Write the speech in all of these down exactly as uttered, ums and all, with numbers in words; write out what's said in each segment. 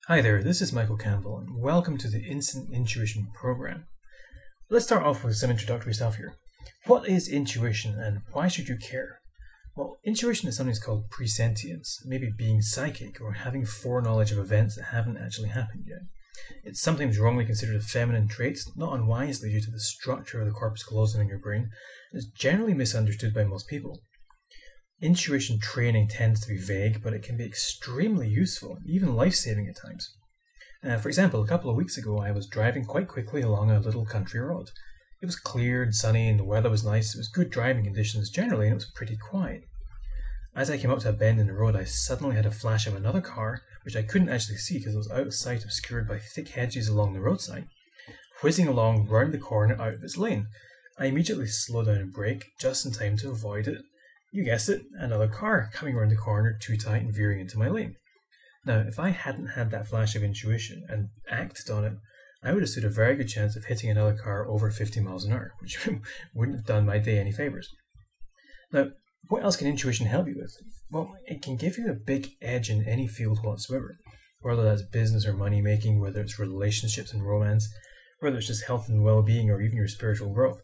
Hi there, this is Michael Campbell, and welcome to the Instant Intuition Program. Let's start off with some introductory stuff here. What is intuition, and why should you care? Well, intuition is something called presentience, maybe being psychic or having foreknowledge of events that haven't actually happened yet. It's sometimes wrongly considered a feminine trait, not unwisely due to the structure of the corpus callosum in your brain. It's generally misunderstood by most people. Intuition training tends to be vague, but it can be extremely useful, even life-saving at times. Uh, for example, a couple of weeks ago I was driving quite quickly along a little country road. It was clear and sunny and the weather was nice. It was good driving conditions generally and it was pretty quiet. As I came up to a bend in the road, I suddenly had a flash of another car, which I couldn't actually see because it was out of sight, obscured by thick hedges along the roadside, whizzing along round the corner out of its lane. I immediately slowed down and braked, just in time to avoid it. You guessed it, another car coming around the corner too tight and veering into my lane. Now, if I hadn't had that flash of intuition and acted on it, I would have stood a very good chance of hitting another car over fifty miles an hour, which wouldn't have done my day any favours. Now, what else can intuition help you with? Well, it can give you a big edge in any field whatsoever, whether that's business or money making, whether it's relationships and romance, whether it's just health and well-being, or even your spiritual growth.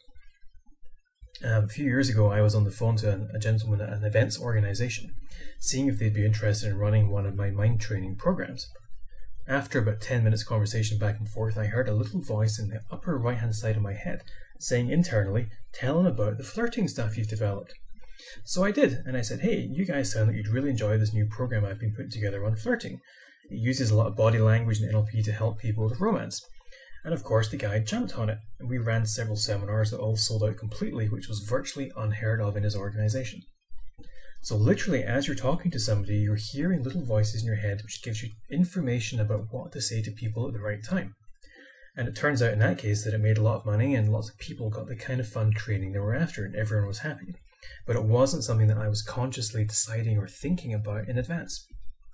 Um, a few years ago, I was on the phone to an, a gentleman at an events organisation, seeing if they'd be interested in running one of my mind training programs. After about ten minutes conversation back and forth, I heard a little voice in the upper right-hand side of my head saying internally, "Tell him about the flirting stuff you've developed." So I did, and I said, "Hey, you guys sound like you'd really enjoy this new program I've been putting together on flirting. It uses a lot of body language and N L P to help people with romance." And of course the guy jumped on it, and we ran several seminars that all sold out completely, which was virtually unheard of in his organisation. So literally, as you're talking to somebody, you're hearing little voices in your head which gives you information about what to say to people at the right time. And it turns out in that case that it made a lot of money and lots of people got the kind of fun training they were after and everyone was happy. But it wasn't something that I was consciously deciding or thinking about in advance.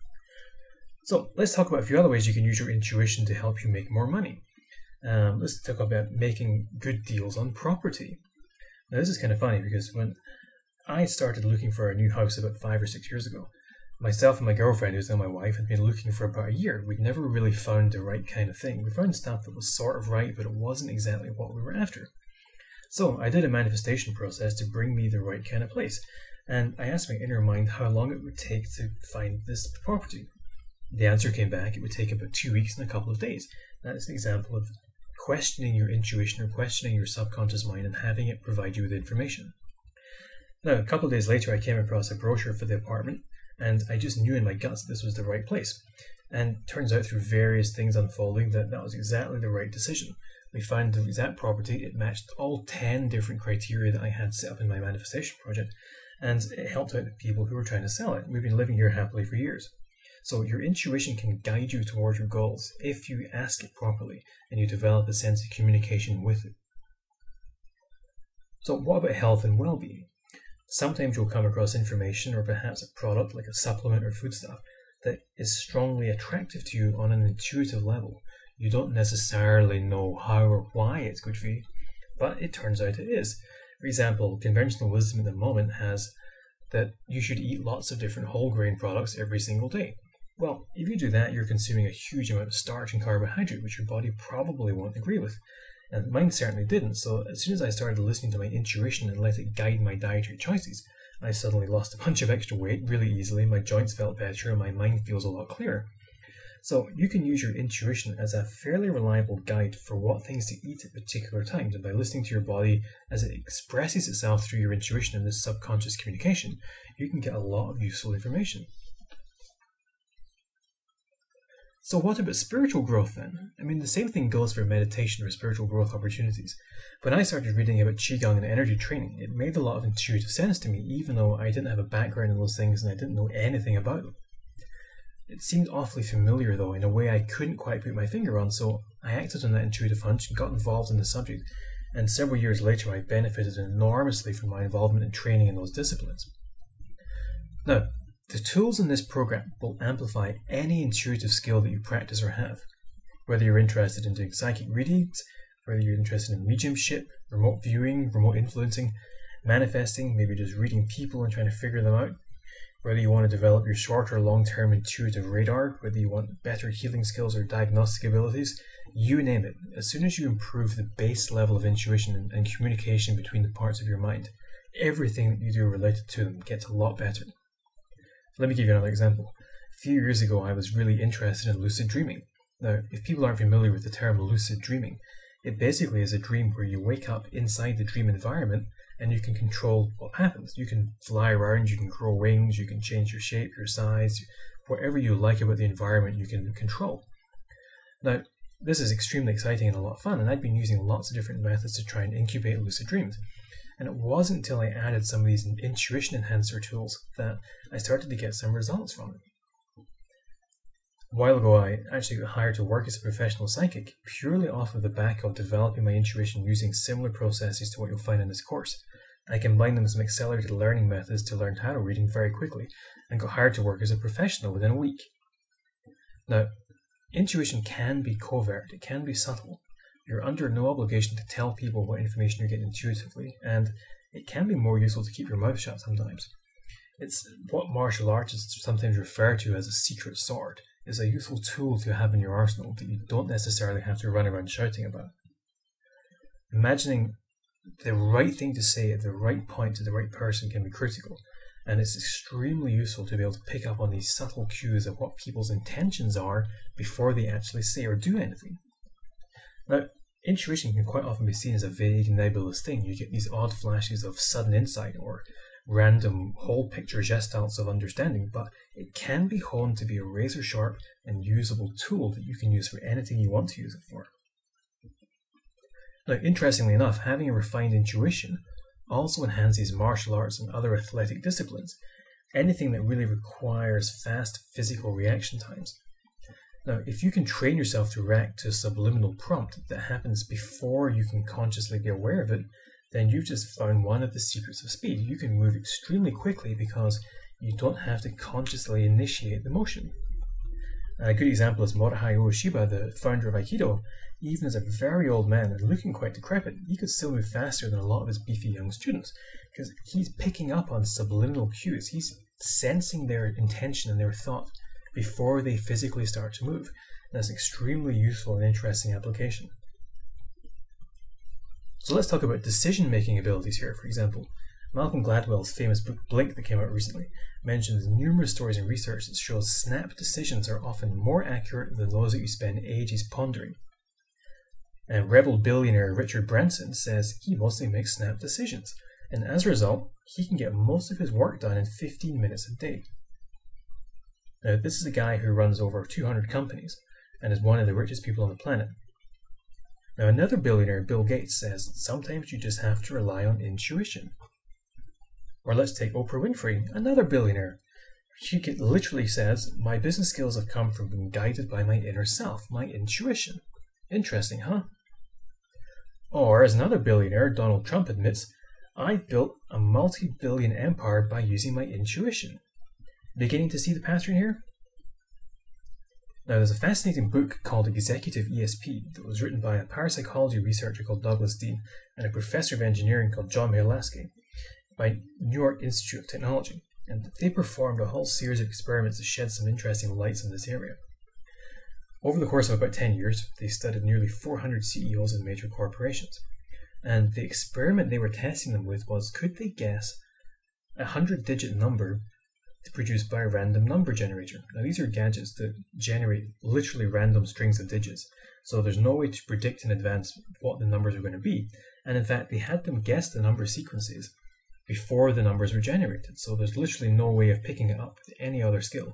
So let's talk about a few other ways you can use your intuition to help you make more money. Um, let's talk about making good deals on property. Now this is kind of funny because when I started looking for a new house about five or six years ago, myself and my girlfriend, who's now my wife, had been looking for about a year. We'd never really found the right kind of thing. We found stuff that was sort of right, but it wasn't exactly what we were after. So I did a manifestation process to bring me the right kind of place, and I asked my inner mind how long it would take to find this property. The answer came back, it would take about two weeks and a couple of days. That is an example of questioning your intuition or questioning your subconscious mind and having it provide you with information. Now, a couple of days later, I came across a brochure for the apartment, and I just knew in my guts that this was the right place. And turns out through various things unfolding that that was exactly the right decision. We found the exact property, it matched all ten different criteria that I had set up in my manifestation project, and it helped out the people who were trying to sell it. We've been living here happily for years. So your intuition can guide you towards your goals if you ask it properly and you develop a sense of communication with it. So what about health and well-being? Sometimes you'll come across information or perhaps a product like a supplement or foodstuff that is strongly attractive to you on an intuitive level. You don't necessarily know how or why it's good for you, but it turns out it is. For example, conventional wisdom at the moment has that you should eat lots of different whole grain products every single day. Well, if you do that, you're consuming a huge amount of starch and carbohydrate, which your body probably won't agree with. And mine certainly didn't, so as soon as I started listening to my intuition and let it guide my dietary choices, I suddenly lost a bunch of extra weight really easily, my joints felt better, and my mind feels a lot clearer. So you can use your intuition as a fairly reliable guide for what things to eat at particular times, and by listening to your body as it expresses itself through your intuition and this subconscious communication, you can get a lot of useful information. So what about spiritual growth then? I mean, the same thing goes for meditation or spiritual growth opportunities. When I started reading about Qigong and energy training, it made a lot of intuitive sense to me, even though I didn't have a background in those things and I didn't know anything about them. It seemed awfully familiar though, in a way I couldn't quite put my finger on, so I acted on that intuitive hunch and got involved in the subject, and several years later I benefited enormously from my involvement in training in those disciplines. Now, the tools in this program will amplify any intuitive skill that you practice or have. Whether you're interested in doing psychic readings, whether you're interested in mediumship, remote viewing, remote influencing, manifesting, maybe just reading people and trying to figure them out, Whether you want to develop your short or long-term intuitive radar, whether you want better healing skills or diagnostic abilities, you name it. As soon as you improve the base level of intuition and communication between the parts of your mind, everything that you do related to them gets a lot better. Let me give you another example. A few years ago, I was really interested in lucid dreaming. Now, if people aren't familiar with the term lucid dreaming, it basically is a dream where you wake up inside the dream environment and you can control what happens. You can fly around, you can grow wings, you can change your shape, your size, whatever you like about the environment you can control. Now, this is extremely exciting and a lot of fun, and I'd been using lots of different methods to try and incubate lucid dreams. And it wasn't until I added some of these intuition enhancer tools that I started to get some results from it. A while ago, I actually got hired to work as a professional psychic purely off of the back of developing my intuition using similar processes to what you'll find in this course. I combined them with some accelerated learning methods to learn tarot reading very quickly and got hired to work as a professional within a week. Now, intuition can be covert, it can be subtle. You're under no obligation to tell people what information you're getting intuitively, and it can be more useful to keep your mouth shut sometimes. It's what martial artists sometimes refer to as a secret sword. It's a useful tool to have in your arsenal that you don't necessarily have to run around shouting about. Imagining the right thing to say at the right point to the right person can be critical, and it's extremely useful to be able to pick up on these subtle cues of what people's intentions are before they actually say or do anything. Now, intuition can quite often be seen as a vague, nebulous thing. You get these odd flashes of sudden insight or random whole picture gestalt of understanding, but it can be honed to be a razor sharp and usable tool that you can use for anything you want to use it for. Now, interestingly enough, having a refined intuition also enhances martial arts and other athletic disciplines, anything that really requires fast physical reaction times. Now, if you can train yourself to react to a subliminal prompt that happens before you can consciously be aware of it, then you've just found one of the secrets of speed. You can move extremely quickly because you don't have to consciously initiate the motion. A good example is Morihei Ueshiba, the founder of Aikido. Even as a very old man and looking quite decrepit, he could still move faster than a lot of his beefy young students because he's picking up on subliminal cues. He's sensing their intention and their thought before they physically start to move. And that's an extremely useful and interesting application. So let's talk about decision-making abilities here. For example, Malcolm Gladwell's famous book Blink that came out recently mentions numerous stories and research that shows snap decisions are often more accurate than those that you spend ages pondering. And rebel billionaire Richard Branson says he mostly makes snap decisions, and as a result, he can get most of his work done in fifteen minutes a day. Now, this is a guy who runs over two hundred companies and is one of the richest people on the planet. Now, another billionaire, Bill Gates, says sometimes you just have to rely on intuition. Or let's take Oprah Winfrey, another billionaire. She literally says, my business skills have come from being guided by my inner self, my intuition. Interesting, huh? Or, as another billionaire, Donald Trump admits, I've built a multi-billion empire by using my intuition. Beginning to see the pattern here? Now, there's a fascinating book called Executive E S P that was written by a parapsychology researcher called Douglas Dean and a professor of engineering called John Mailaski by New York Institute of Technology. And they performed a whole series of experiments to shed some interesting lights in this area. Over the course of about ten years, they studied nearly four hundred C E Os of major corporations. And the experiment they were testing them with was, could they guess a hundred-digit number produced by a random number generator? Now, these are gadgets that generate literally random strings of digits, so there's no way to predict in advance what the numbers are going to be. And in fact, they had them guess the number sequences before the numbers were generated, so there's literally no way of picking it up with any other skill.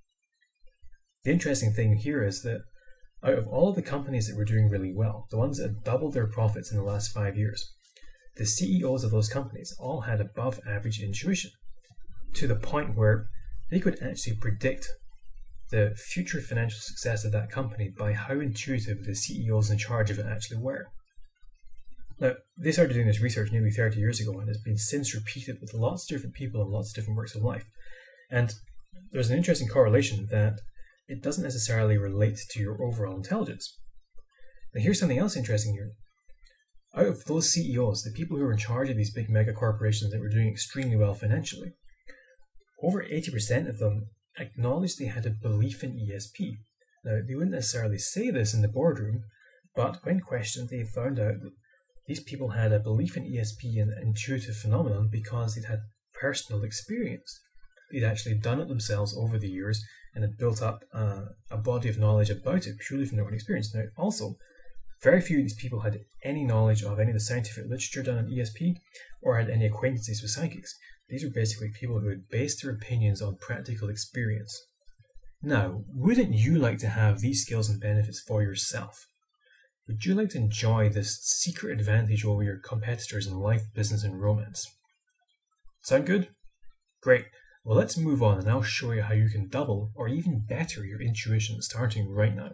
The interesting thing here is that out of all the companies that were doing really well, the ones that had doubled their profits in the last five years, the C E Os of those companies all had above average intuition, to the point where they could actually predict the future financial success of that company by how intuitive the C E Os in charge of it actually were. Now, they started doing this research nearly thirty years ago, and it's been since repeated with lots of different people and lots of different works of life. And there's an interesting correlation that it doesn't necessarily relate to your overall intelligence. Now, here's something else interesting here. Out of those C E Os, the people who were in charge of these big mega corporations that were doing extremely well financially, over eighty percent of them acknowledged they had a belief in E S P. Now, they wouldn't necessarily say this in the boardroom, but when questioned, they found out that these people had a belief in E S P and intuitive phenomenon because they'd had personal experience. They'd actually done it themselves over the years and had built up uh, a body of knowledge about it purely from their own experience. Now, also, very few of these people had any knowledge of any of the scientific literature done on E S P or had any acquaintances with psychics. These were basically people who had based their opinions on practical experience. Now, wouldn't you like to have these skills and benefits for yourself? Would you like to enjoy this secret advantage over your competitors in life, business, and romance? Sound good? Great. Well, let's move on and I'll show you how you can double or even better your intuition starting right now.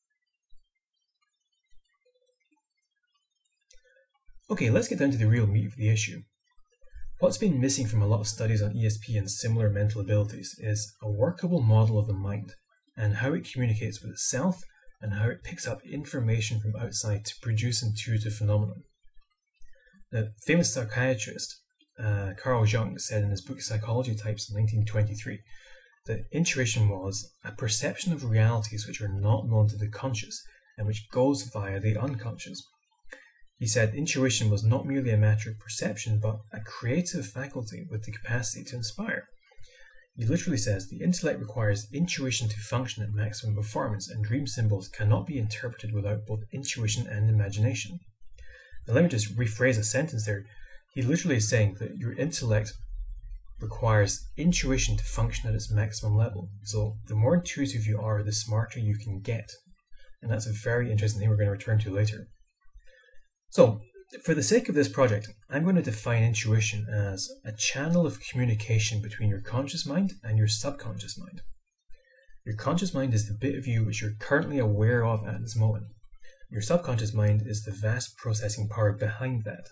Okay, let's get down to the real meat of the issue. What's been missing from a lot of studies on E S P and similar mental abilities is a workable model of the mind and how it communicates with itself and how it picks up information from outside to produce intuitive phenomena. The famous psychiatrist uh, Carl Jung said in his book Psychology Types in nineteen twenty-three that intuition was a perception of realities which are not known to the conscious and which goes via the unconscious. He said intuition was not merely a matter of perception, but a creative faculty with the capacity to inspire. He literally says the intellect requires intuition to function at maximum performance, and dream symbols cannot be interpreted without both intuition and imagination. Now, let me just rephrase a sentence there. He literally is saying that your intellect requires intuition to function at its maximum level. So the more intuitive you are, the smarter you can get. And that's a very interesting thing we're going to return to later. So, for the sake of this project, I'm going to define intuition as a channel of communication between your conscious mind and your subconscious mind. Your conscious mind is the bit of you which you're currently aware of at this moment. Your subconscious mind is the vast processing power behind that.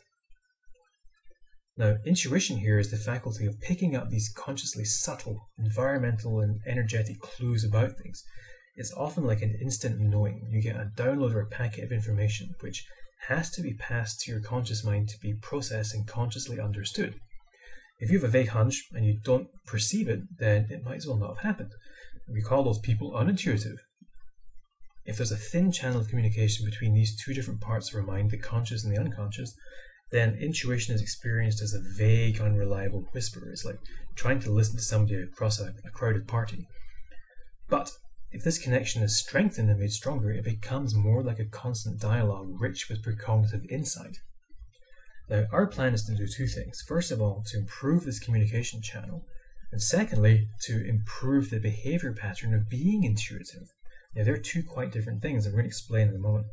Now, intuition here is the faculty of picking up these consciously subtle, environmental and energetic clues about things. It's often like an instant knowing. You get a download or a packet of information which has to be passed to your conscious mind to be processed and consciously understood. If you have a vague hunch and you don't perceive it, then it might as well not have happened. We call those people unintuitive. If there's a thin channel of communication between these two different parts of our mind, the conscious and the unconscious, then intuition is experienced as a vague, unreliable whisper. It's like trying to listen to somebody across a, a crowded party. But if this connection is strengthened and made stronger, it becomes more like a constant dialogue rich with precognitive insight. Now, our plan is to do two things. First of all, to improve this communication channel, and secondly, to improve the behavior pattern of being intuitive. Now, they're two quite different things, and we're going to explain in a moment.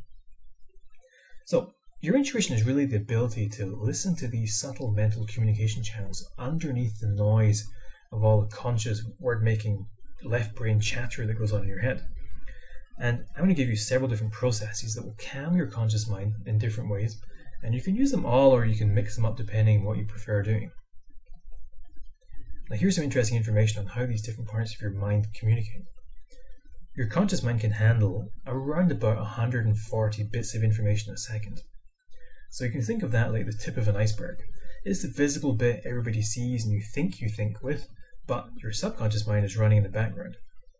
So, your intuition is really the ability to listen to these subtle mental communication channels underneath the noise of all the conscious word-making left brain chatter that goes on in your head. And I'm going to give you several different processes that will calm your conscious mind in different ways, and you can use them all or you can mix them up depending on what you prefer doing. Now, here's some interesting information on how these different parts of your mind communicate. Your conscious mind can handle around about one hundred forty bits of information a second. So you can think of that like the tip of an iceberg. It's the visible bit everybody sees and you think you think with, but your subconscious mind is running in the background.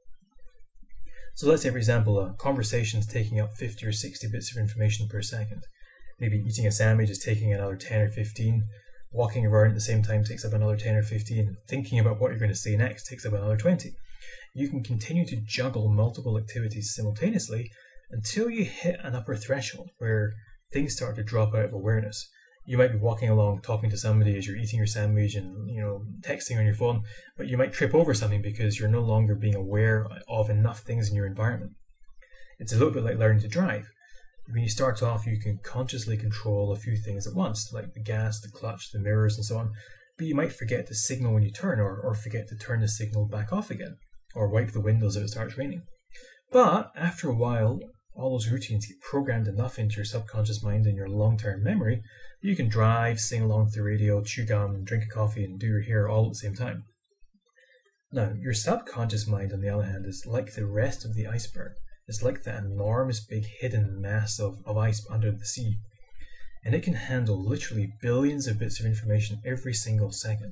So let's say, for example, a conversation is taking up fifty or sixty bits of information per second. Maybe eating a sandwich is taking another ten or fifteen. Walking around at the same time takes up another ten or fifteen. Thinking about what you're going to say next takes up another twenty. You can continue to juggle multiple activities simultaneously until you hit an upper threshold where things start to drop out of awareness. You might be walking along talking to somebody as you're eating your sandwich and, you know, texting on your phone, but you might trip over something because you're no longer being aware of enough things in your environment. It's a little bit like learning to drive. When you start off, you can consciously control a few things at once, like the gas, the clutch, the mirrors, and so on, but you might forget to signal when you turn, or, or forget to turn the signal back off again, or wipe the windows if it starts raining. But after a while, all those routines get programmed enough into your subconscious mind and your long-term memory that you can drive, sing along with the radio, chew gum, drink a coffee, and do your hair all at the same time. Now, your subconscious mind, on the other hand, is like the rest of the iceberg. It's like that enormous big hidden mass of, of ice under the sea. And it can handle literally billions of bits of information every single second.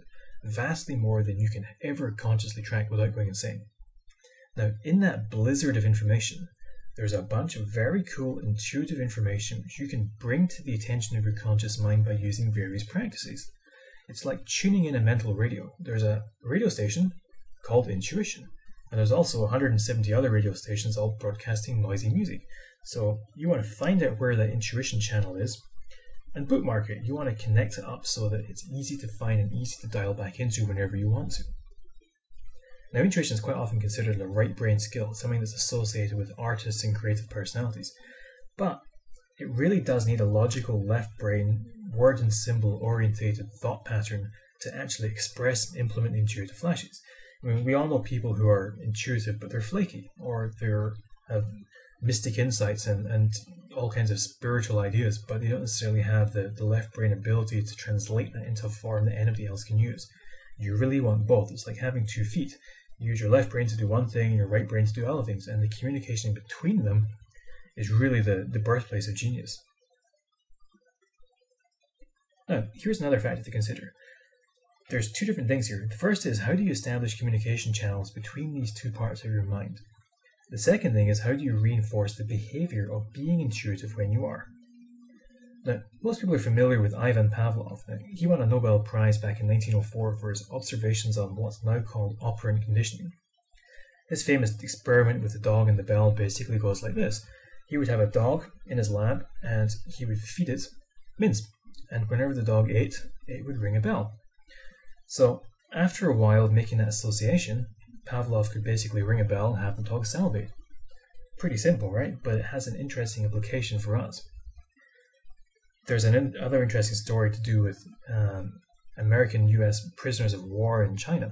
vastly more than you can ever consciously track without going insane. Now, in that blizzard of information, there's a bunch of very cool intuitive information which you can bring to the attention of your conscious mind by using various practices. It's like tuning in a mental radio. There's a radio station called intuition, and there's also one hundred seventy other radio stations all broadcasting noisy music. So you want to find out where that intuition channel is and bookmark it. You want to connect it up so that it's easy to find and easy to dial back into whenever you want to. Now, intuition is quite often considered a right brain skill, something that's associated with artists and creative personalities. But it really does need a logical left brain, word and symbol orientated thought pattern to actually express and implement intuitive flashes. I mean, we all know people who are intuitive, but they're flaky, or they have mystic insights and, and all kinds of spiritual ideas, but they don't necessarily have the, the left brain ability to translate that into a form that anybody else can use. You really want both. It's like having two feet. You use your left brain to do one thing and your right brain to do other things, and the communication between them is really the, the birthplace of genius. Now, here's another factor to consider. There's two different things here. The first is, how do you establish communication channels between these two parts of your mind? The second thing is, how do you reinforce the behavior of being intuitive when you are? Now, most people are familiar with Ivan Pavlov. Now, he won a Nobel Prize back in nineteen oh four for his observations on what's now called operant conditioning. His famous experiment with the dog and the bell basically goes like this. He would have a dog in his lab and he would feed it mince. And whenever the dog ate, it would ring a bell. So, after a while of making that association, Pavlov could basically ring a bell and have the dog salivate. Pretty simple, right? But it has an interesting implication for us. There's another interesting story to do with um, American U S prisoners of war in China.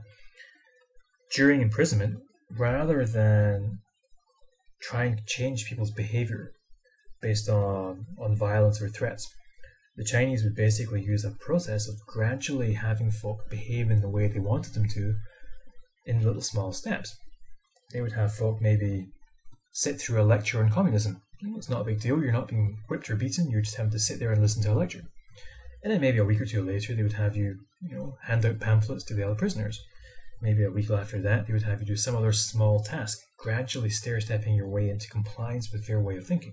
During imprisonment, rather than trying to change people's behavior based on, on violence or threats, the Chinese would basically use a process of gradually having folk behave in the way they wanted them to in little small steps. They would have folk maybe sit through a lecture on communism. It's not a big deal, you're not being whipped or beaten, you're just having to sit there and listen to a lecture. And then maybe a week or two later, they would have you, you know, hand out pamphlets to the other prisoners. Maybe a week after that, they would have you do some other small task, gradually stair-stepping your way into compliance with their way of thinking.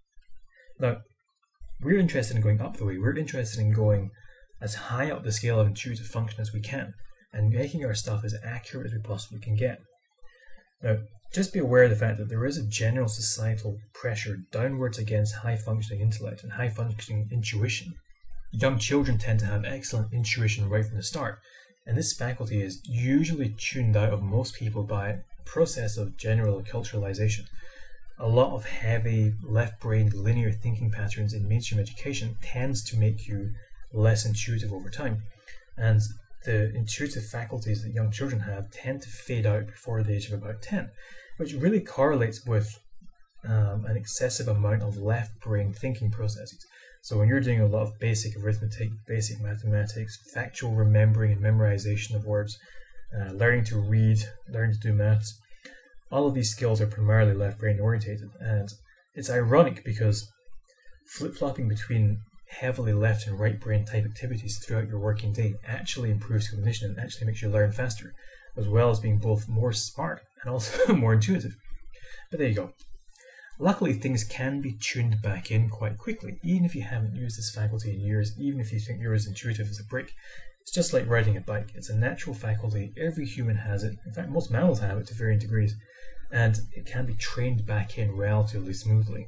Now, we're interested in going up the way. We're interested in going as high up the scale of intuitive function as we can, and making our stuff as accurate as we possibly can get. Now, just be aware of the fact that there is a general societal pressure downwards against high-functioning intellect and high-functioning intuition. Young children tend to have excellent intuition right from the start, and this faculty is usually tuned out of most people by a process of general acculturalization. A lot of heavy, left-brained, linear thinking patterns in mainstream education tends to make you less intuitive over time, and the intuitive faculties that young children have tend to fade out before the age of about ten, which really correlates with um, an excessive amount of left-brain thinking processes. So when you're doing a lot of basic arithmetic, basic mathematics, factual remembering and memorization of words, uh, learning to read, learning to do maths, all of these skills are primarily left-brain orientated. And it's ironic because flip-flopping between heavily left and right brain type activities throughout your working day actually improves cognition and actually makes you learn faster, as well as being both more smart and also more intuitive. But there you go. Luckily, things can be tuned back in quite quickly, even if you haven't used this faculty in years, even if you think you're as intuitive as a brick. It's just like riding a bike. It's a natural faculty. Every human has it. In fact, most mammals have it to varying degrees, and it can be trained back in relatively smoothly.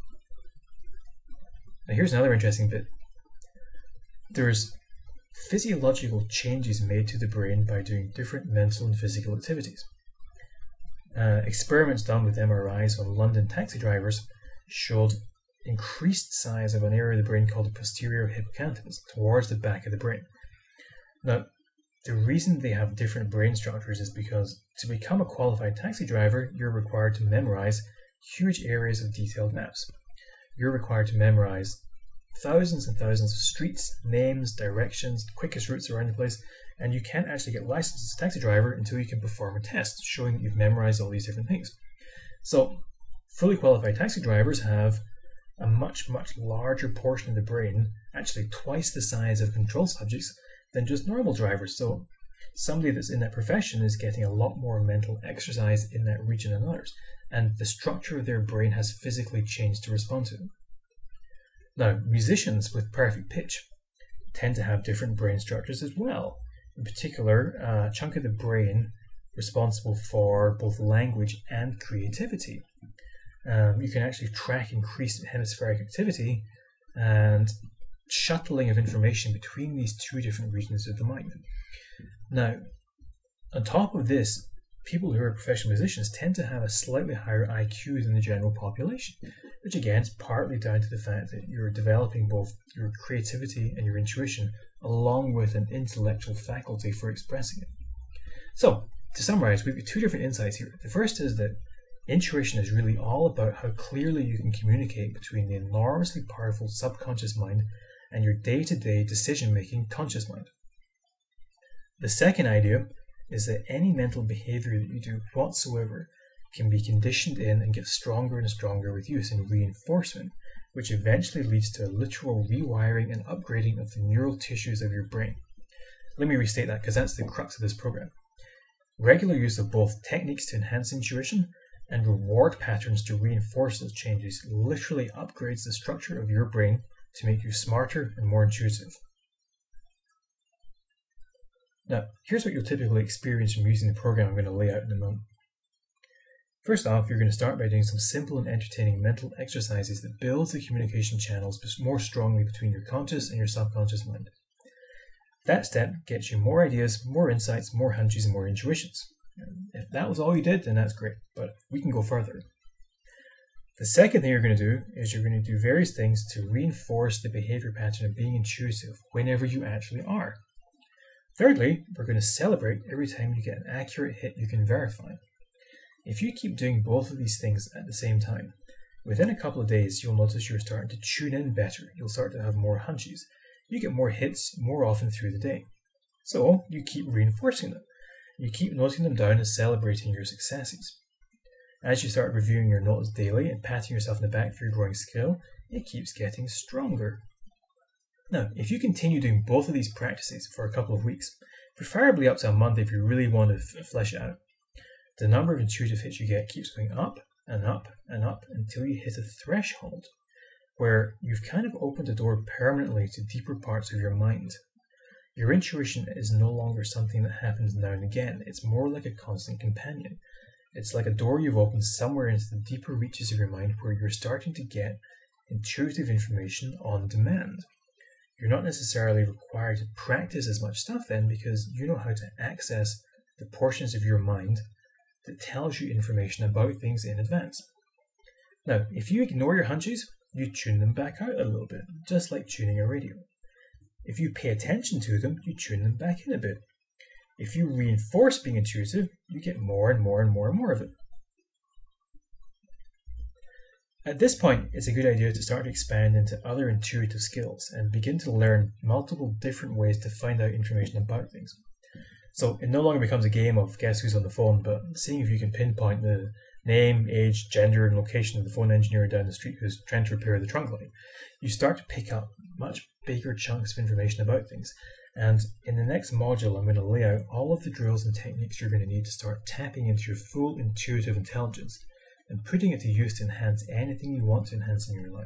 Now here's another interesting bit. There's physiological changes made to the brain by doing different mental and physical activities. Uh, experiments done with M R Is on London taxi drivers showed increased size of an area of the brain called the posterior hippocampus towards the back of the brain. Now, the reason they have different brain structures is because to become a qualified taxi driver, you're required to memorize huge areas of detailed maps. You're required to memorize thousands and thousands of streets, names, directions, quickest routes around the place, and you can't actually get licensed as a taxi driver until you can perform a test showing that you've memorized all these different things. So, fully qualified taxi drivers have a much, much larger portion of the brain, actually twice the size of control subjects, than just normal drivers. So, somebody that's in that profession is getting a lot more mental exercise in that region than others, and the structure of their brain has physically changed to respond to it. Now, musicians with perfect pitch tend to have different brain structures as well. In particular, a chunk of the brain responsible for both language and creativity. Um, you can actually track increased hemispheric activity and shuttling of information between these two different regions of the mind. Now, on top of this, people who are professional musicians tend to have a slightly higher I Q than the general population, which again is partly down to the fact that you're developing both your creativity and your intuition along with an intellectual faculty for expressing it. So, to summarize, we've got two different insights here. The first is that intuition is really all about how clearly you can communicate between the enormously powerful subconscious mind and your day-to-day decision-making conscious mind. The second idea is that any mental behavior that you do whatsoever can be conditioned in and get stronger and stronger with use and reinforcement, which eventually leads to a literal rewiring and upgrading of the neural tissues of your brain. Let me restate that because that's the crux of this program. Regular use of both techniques to enhance intuition and reward patterns to reinforce those changes literally upgrades the structure of your brain to make you smarter and more intuitive. Now, here's what you'll typically experience from using the program I'm going to lay out in a moment. First off, you're going to start by doing some simple and entertaining mental exercises that builds the communication channels more strongly between your conscious and your subconscious mind. That step gets you more ideas, more insights, more hunches, and more intuitions. If that was all you did, then that's great, but we can go further. The second thing you're going to do is you're going to do various things to reinforce the behavior pattern of being intuitive whenever you actually are. Thirdly, we're going to celebrate every time you get an accurate hit you can verify. If you keep doing both of these things at the same time, within a couple of days you'll notice you're starting to tune in better. You'll start to have more hunches. You get more hits more often through the day. So you keep reinforcing them. You keep noting them down and celebrating your successes. As you start reviewing your notes daily and patting yourself in the back for your growing skill, it keeps getting stronger. Now, if you continue doing both of these practices for a couple of weeks, preferably up to a month if you really want to f- flesh it out, the number of intuitive hits you get keeps going up and up and up until you hit a threshold where you've kind of opened the door permanently to deeper parts of your mind. Your intuition is no longer something that happens now and again. It's more like a constant companion. It's like a door you've opened somewhere into the deeper reaches of your mind where you're starting to get intuitive information on demand. You're not necessarily required to practice as much stuff then because you know how to access the portions of your mind that tells you information about things in advance. Now, if you ignore your hunches, you tune them back out a little bit, just like tuning a radio. If you pay attention to them, you tune them back in a bit. If you reinforce being intuitive, you get more and more and more and more of it. At this point, it's a good idea to start to expand into other intuitive skills and begin to learn multiple different ways to find out information about things. So it no longer becomes a game of guess who's on the phone, but seeing if you can pinpoint the name, age, gender, and location of the phone engineer down the street who's trying to repair the trunk light. You start to pick up much bigger chunks of information about things. And in the next module, I'm going to lay out all of the drills and techniques you're going to need to start tapping into your full intuitive intelligence and putting it to use to enhance anything you want to enhance in your life.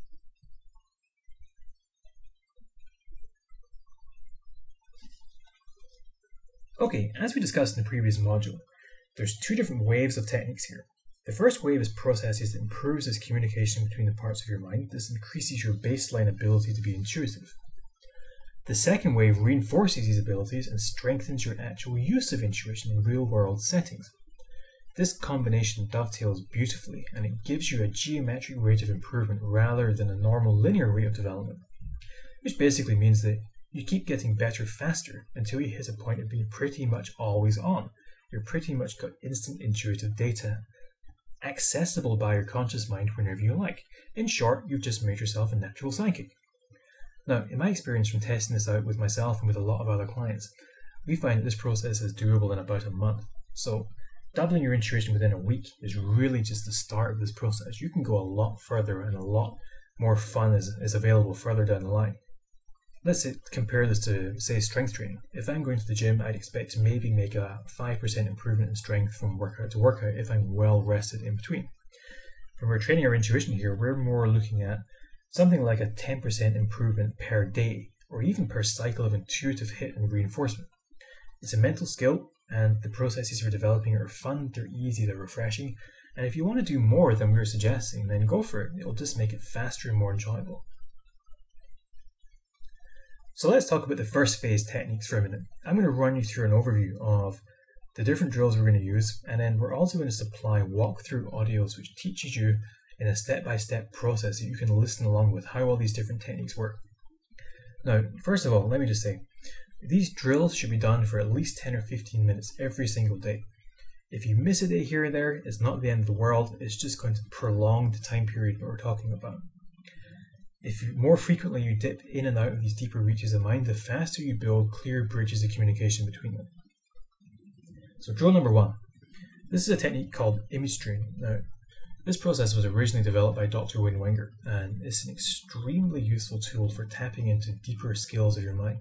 Okay, as we discussed in the previous module, there's two different waves of techniques here. The first wave is processes that improves this communication between the parts of your mind. This increases your baseline ability to be intuitive. The second wave reinforces these abilities and strengthens your actual use of intuition in real-world settings. This combination dovetails beautifully, and it gives you a geometric rate of improvement rather than a normal linear rate of development, which basically means that you keep getting better faster until you hit a point of being pretty much always on. You're pretty much got instant intuitive data, accessible by your conscious mind whenever you like. In short, you've just made yourself a natural psychic. Now, in my experience from testing this out with myself and with a lot of other clients, we find that this process is doable in about a month. So, doubling your intuition within a week is really just the start of this process. You can go a lot further and a lot more fun is, is available further down the line. let's say, compare this to, say, strength training. If I'm going to the gym, I'd expect to maybe make a five percent improvement in strength from workout to workout if I'm well rested in between. When we're training our intuition here, we're more looking at something like a ten percent improvement per day, or even per cycle of intuitive hit and reinforcement. It's a mental skill, and the processes we're developing are fun, they're easy, they're refreshing, and if you want to do more than we're suggesting, then go for it. It'll just make it faster and more enjoyable. So let's talk about the first phase techniques for a minute. I'm going to run you through an overview of the different drills we're going to use, and then we're also going to supply walkthrough audios which teaches you in a step-by-step process that you can listen along with how all these different techniques work. Now, first of all, let me just say, these drills should be done for at least ten or fifteen minutes every single day. If you miss a day here or there, it's not the end of the world, it's just going to prolong the time period that we're talking about. If you, more frequently you dip in and out of these deeper reaches of mind, the faster you build clear bridges of communication between them. So drill number one. This is a technique called image training. Now, this process was originally developed by Doctor Wayne Wenger, and it's an extremely useful tool for tapping into deeper skills of your mind.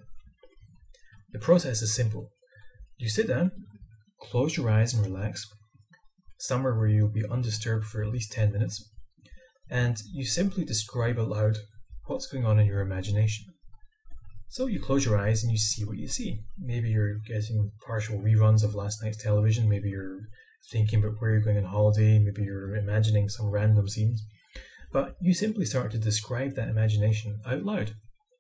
The process is simple. You sit down, close your eyes and relax, somewhere where you'll be undisturbed for at least ten minutes, and you simply describe aloud what's going on in your imagination. So you close your eyes and you see what you see. Maybe you're getting partial reruns of last night's television, maybe you're thinking about where you're going on holiday, maybe you're imagining some random scenes, but you simply start to describe that imagination out loud.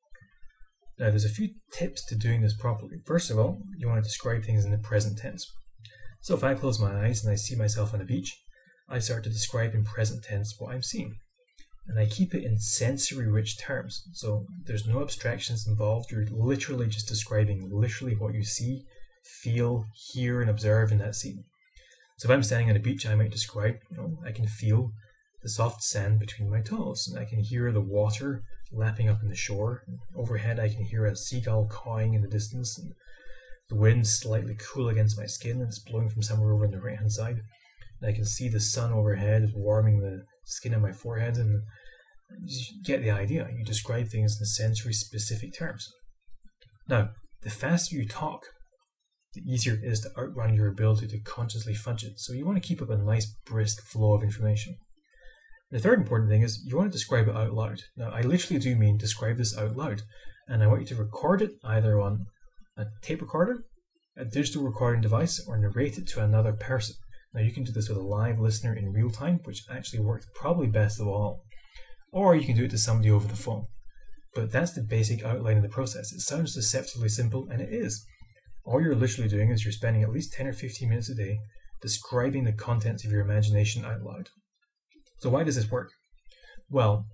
Now, there's a few tips to doing this properly. First of all, you want to describe things in the present tense. So if I close my eyes and I see myself on a beach, I start to describe in present tense what I'm seeing. And I keep it in sensory-rich terms. So there's no abstractions involved. You're literally just describing literally what you see, feel, hear, and observe in that scene. So if I'm standing on a beach, I might describe, you know, I can feel the soft sand between my toes, and I can hear the water lapping up on the shore. Overhead, I can hear a seagull cawing in the distance, and the wind slightly cool against my skin, and it's blowing from somewhere over on the right-hand side. And I can see the sun overhead warming the skin on my forehead, and you get the idea. You describe things in sensory-specific terms. Now, the faster you talk, the easier it is to outrun your ability to consciously fudge it. So you want to keep up a nice, brisk flow of information. The third important thing is you want to describe it out loud. Now, I literally do mean describe this out loud, and I want you to record it either on a tape recorder, a digital recording device, or narrate it to another person. Now, you can do this with a live listener in real time, which actually works probably best of all, or you can do it to somebody over the phone. But that's the basic outline of the process. It sounds deceptively simple, and it is. All you're literally doing is you're spending at least ten or fifteen minutes a day describing the contents of your imagination out loud. So why does this work? Well,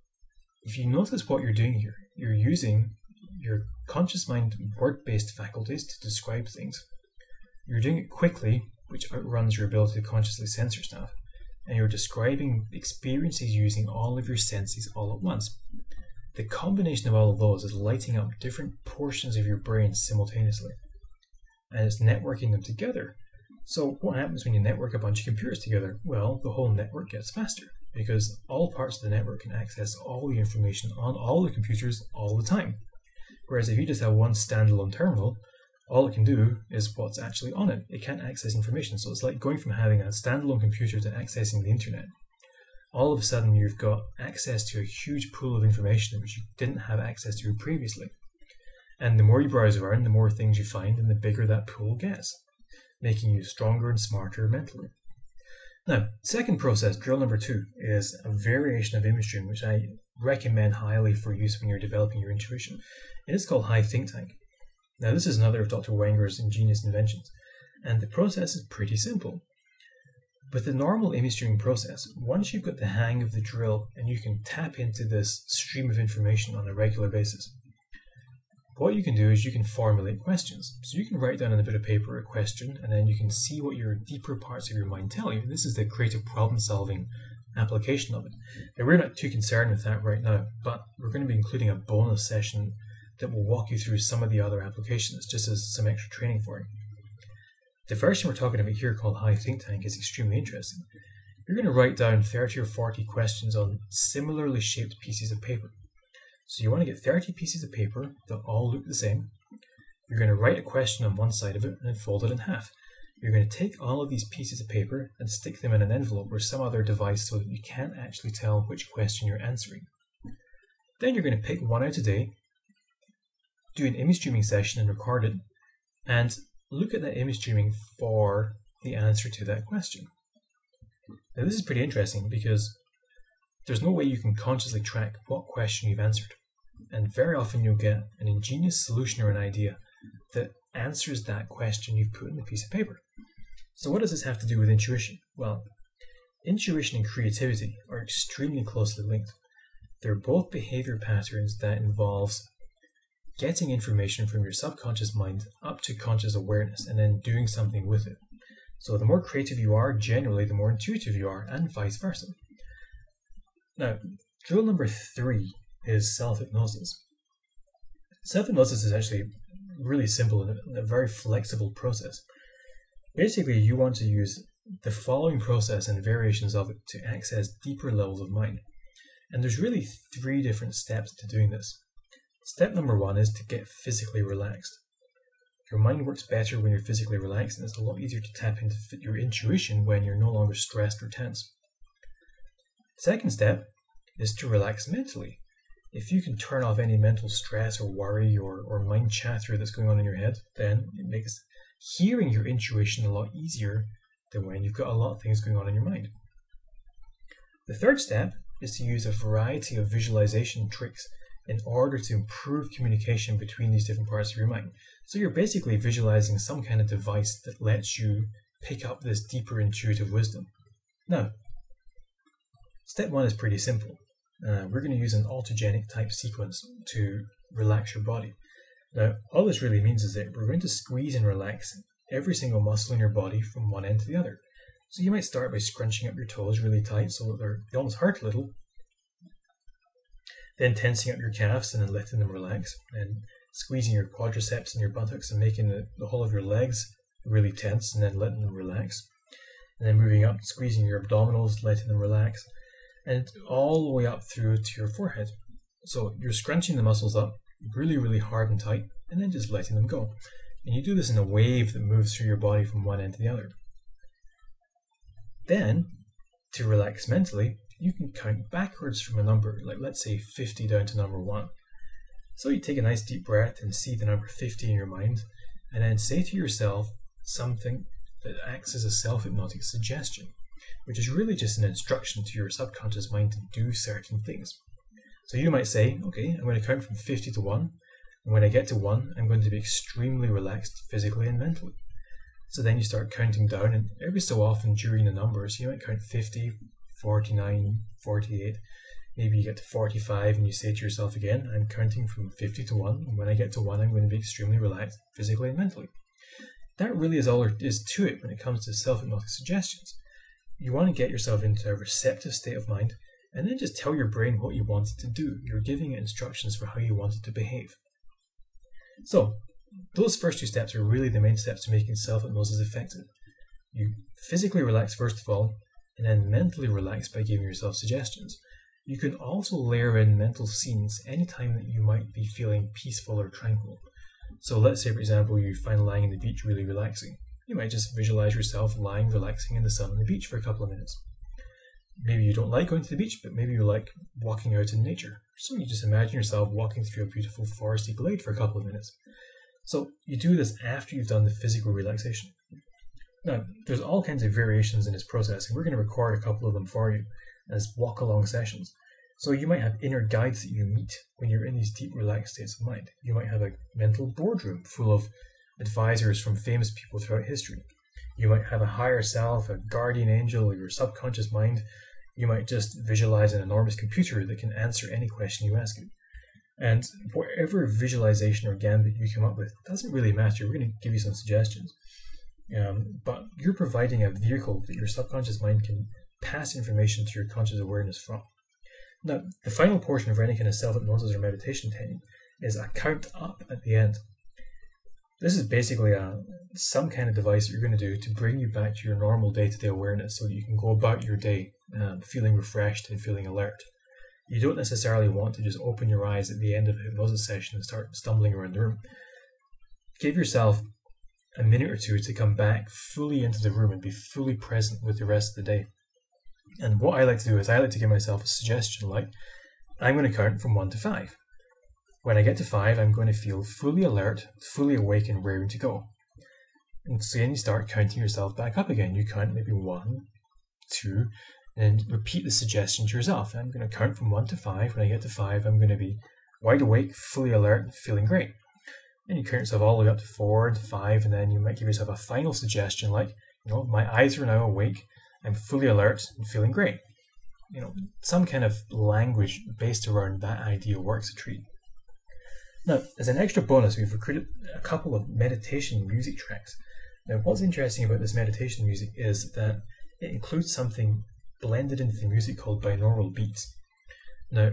if you notice what you're doing here, you're using your conscious mind word-based faculties to describe things. You're doing it quickly, which outruns your ability to consciously censor stuff, and you're describing experiences using all of your senses all at once. The combination of all of those is lighting up different portions of your brain simultaneously, and it's networking them together. So what happens when you network a bunch of computers together? Well, the whole network gets faster, because all parts of the network can access all the information on all the computers all the time. Whereas if you just have one standalone terminal, all it can do is what's actually on it. It can't access information. So it's like going from having a standalone computer to accessing the internet. All of a sudden you've got access to a huge pool of information which you didn't have access to previously. And the more you browse around, the more things you find, and the bigger that pool gets, making you stronger and smarter mentally. Now, second process, drill number two, is a variation of image stream, which I recommend highly for use when you're developing your intuition. It is called High Think Tank. Now, this is another of Doctor Wenger's ingenious inventions, and the process is pretty simple. With the normal image streaming process, once you've got the hang of the drill and you can tap into this stream of information on a regular basis, what you can do is you can formulate questions. So you can write down on a bit of paper a question, and then you can see what your deeper parts of your mind tell you. This is the creative problem-solving application of it. Now, we're not too concerned with that right now, but we're going to be including a bonus session that will walk you through some of the other applications, just as some extra training for you. The version we're talking about here, called High Think Tank, is extremely interesting. You're going to write down thirty or forty questions on similarly shaped pieces of paper. So you want to get thirty pieces of paper that all look the same. You're going to write a question on one side of it and then fold it in half. You're going to take all of these pieces of paper and stick them in an envelope or some other device so that you can't actually tell which question you're answering. Then you're going to pick one out a day, do an image streaming session and record it, and look at that image streaming for the answer to that question. Now this is pretty interesting because there's no way you can consciously track what question you've answered, and very often you'll get an ingenious solution or an idea that answers that question you've put in the piece of paper. So what does this have to do with intuition? Well, intuition and creativity are extremely closely linked. They're both behavior patterns that involves getting information from your subconscious mind up to conscious awareness and then doing something with it. So the more creative you are, generally the more intuitive you are, and vice versa. Now, drill number three is self-hypnosis. Self-hypnosis is actually really simple and a very flexible process. Basically, you want to use the following process and variations of it to access deeper levels of mind. And there's really three different steps to doing this. Step number one is to get physically relaxed. Your mind works better when you're physically relaxed, and it's a lot easier to tap into your intuition when you're no longer stressed or tense. Second step is to relax mentally. If you can turn off any mental stress or worry or, or mind chatter that's going on in your head, then it makes hearing your intuition a lot easier than when you've got a lot of things going on in your mind. The third step is to use a variety of visualization tricks in order to improve communication between these different parts of your mind. So you're basically visualizing some kind of device that lets you pick up this deeper intuitive wisdom. Now, step one is pretty simple. Uh, we're going to use an autogenic type sequence to relax your body. Now, all this really means is that we're going to squeeze and relax every single muscle in your body from one end to the other. So you might start by scrunching up your toes really tight so that they're, they almost hurt a little, then tensing up your calves and then letting them relax, and squeezing your quadriceps and your buttocks and making the, the whole of your legs really tense and then letting them relax, and then moving up, squeezing your abdominals, letting them relax, and all the way up through to your forehead. So you're scrunching the muscles up really, really hard and tight, and then just letting them go. And you do this in a wave that moves through your body from one end to the other. Then, to relax mentally, you can count backwards from a number, like let's say fifty down to number one. So you take a nice deep breath and see the number fifty in your mind, and then say to yourself something that acts as a self-hypnotic suggestion, which is really just an instruction to your subconscious mind to do certain things. So you might say, okay, I'm going to count from fifty to one, and when I get to one, I'm going to be extremely relaxed physically and mentally. So then you start counting down, and every so often during the numbers, you might count fifty, forty-nine, forty-eight, maybe you get to forty-five and you say to yourself again, I'm counting from fifty to one, and when I get to one, I'm going to be extremely relaxed physically and mentally. That really is all there is to it when it comes to self-hypnotic suggestions. You want to get yourself into a receptive state of mind, and then just tell your brain what you want it to do. You're giving it instructions for how you want it to behave. So, those first two steps are really the main steps to making self-hypnosis effective. You physically relax first of all, and then mentally relax by giving yourself suggestions. You can also layer in mental scenes anytime that you might be feeling peaceful or tranquil. So let's say, for example, you find lying on the beach really relaxing. You might just visualize yourself lying, relaxing in the sun on the beach for a couple of minutes. Maybe you don't like going to the beach, but maybe you like walking out in nature. So you just imagine yourself walking through a beautiful foresty glade for a couple of minutes. So you do this after you've done the physical relaxation. Now, there's all kinds of variations in this process, and we're going to record a couple of them for you as walk-along sessions. So you might have inner guides that you meet when you're in these deep, relaxed states of mind. You might have a mental boardroom full of advisors from famous people throughout history. You might have a higher self, a guardian angel, or your subconscious mind. You might just visualize an enormous computer that can answer any question you ask it. And whatever visualization or gambit you come up with doesn't really matter. We're going to give you some suggestions. Um, but you're providing a vehicle that your subconscious mind can pass information to your conscious awareness from. Now, the final portion of any kind of self-hypnosis or meditation technique is a count up at the end. This is basically a, some kind of device that you're going to do to bring you back to your normal day-to-day awareness so that you can go about your day um, feeling refreshed and feeling alert. You don't necessarily want to just open your eyes at the end of a hypnosis session and start stumbling around the room. Give yourself a minute or two to come back fully into the room and be fully present with the rest of the day. And what I like to do is I like to give myself a suggestion like, I'm going to count from one to five. When I get to five, I'm going to feel fully alert, fully awake and raring to go. And so then you start counting yourself back up again. You count maybe one, two, and repeat the suggestion to yourself. I'm going to count from one to five. When I get to five, I'm going to be wide awake, fully alert, feeling great. And you count yourself all the way up to four and five, and then you might give yourself a final suggestion like, you know, my eyes are now awake, I'm fully alert and feeling great. You know, some kind of language based around that idea works a treat. Now, as an extra bonus, we've recruited a couple of meditation music tracks. Now, what's interesting about this meditation music is that it includes something blended into the music called binaural beats. Now,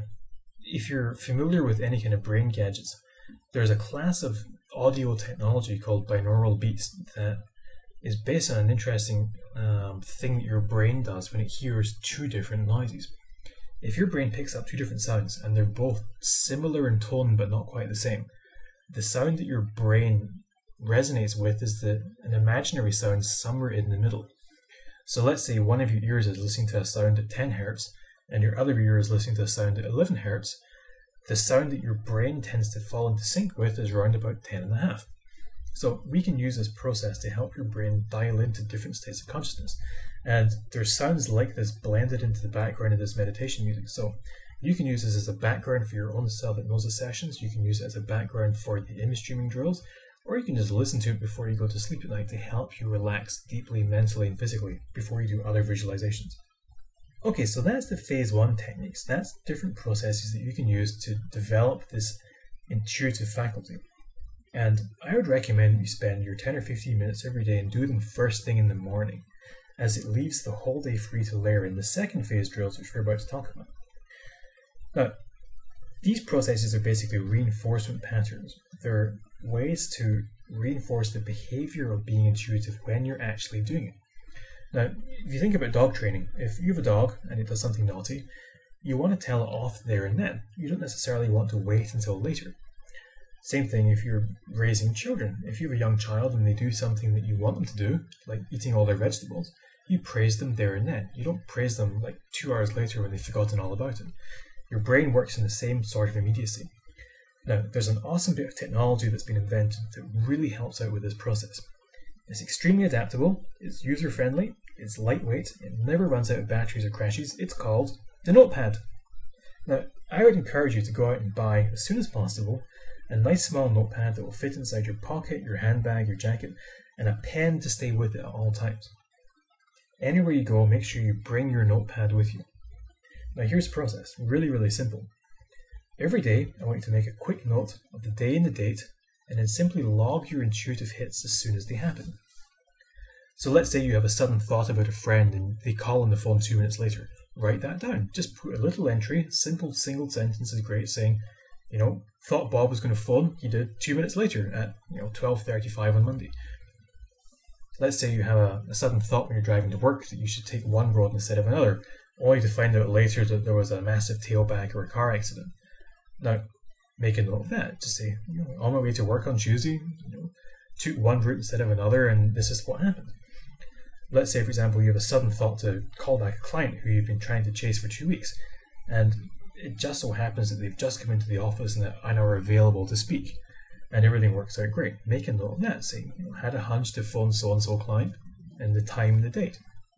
if you're familiar with any kind of brain gadgets, there's a class of audio technology called binaural beats that is based on an interesting um, thing that your brain does when it hears two different noises. If your brain picks up two different sounds and they're both similar in tone but not quite the same, the sound that your brain resonates with is the, an imaginary sound somewhere in the middle. So let's say one of your ears is listening to a sound at ten hertz and your other ear is listening to a sound at eleven hertz. The sound that your brain tends to fall into sync with is around about ten and a half. So we can use this process to help your brain dial into different states of consciousness. And there's sounds like this blended into the background of this meditation music. So you can use this as a background for your own self-hypnosis sessions. You can use it as a background for the image streaming drills, or you can just listen to it before you go to sleep at night to help you relax deeply, mentally and physically before you do other visualizations. Okay, so that's the phase one techniques. That's different processes that you can use to develop this intuitive faculty. And I would recommend you spend your ten or fifteen minutes every day and do them first thing in the morning, as it leaves the whole day free to layer in the second phase drills, which we're about to talk about. Now, these processes are basically reinforcement patterns. They're ways to reinforce the behavior of being intuitive when you're actually doing it. Now, if you think about dog training, if you have a dog and it does something naughty, you want to tell it off there and then. You don't necessarily want to wait until later. Same thing if you're raising children. If you have a young child and they do something that you want them to do, like eating all their vegetables, you praise them there and then. You don't praise them like two hours later when they've forgotten all about it. Your brain works in the same sort of immediacy. Now, there's an awesome bit of technology that's been invented that really helps out with this process. It's extremely adaptable, it's user-friendly, it's lightweight, it never runs out of batteries or crashes. It's called the Notepad. Now, I would encourage you to go out and buy, as soon as possible, a nice small notepad that will fit inside your pocket, your handbag, your jacket, and a pen to stay with it at all times. Anywhere you go, make sure you bring your notepad with you. Now here's the process, really, really simple. Every day, I want you to make a quick note of the day and the date, and then simply log your intuitive hits as soon as they happen. So let's say you have a sudden thought about a friend and they call on the phone two minutes later. Write that down. Just put a little entry, simple single sentence is great, saying, you know, thought Bob was going to phone, he did two minutes later at, you know, twelve thirty-five on Monday. Let's say you have a, a sudden thought when you're driving to work that you should take one road instead of another, only to find out later that there was a massive tailback or a car accident. Now, make a note of that. Just say, you know, on my way to work on Tuesday, you know, took one route instead of another, and this is what happened. Let's say, for example, you have a sudden thought to call back a client who you've been trying to chase for two weeks, and it just so happens that they've just come into the office and that are available to speak, and everything works out great. Make a note of that. Say, you know, had a hunch to phone so-and-so client, and the time and the date.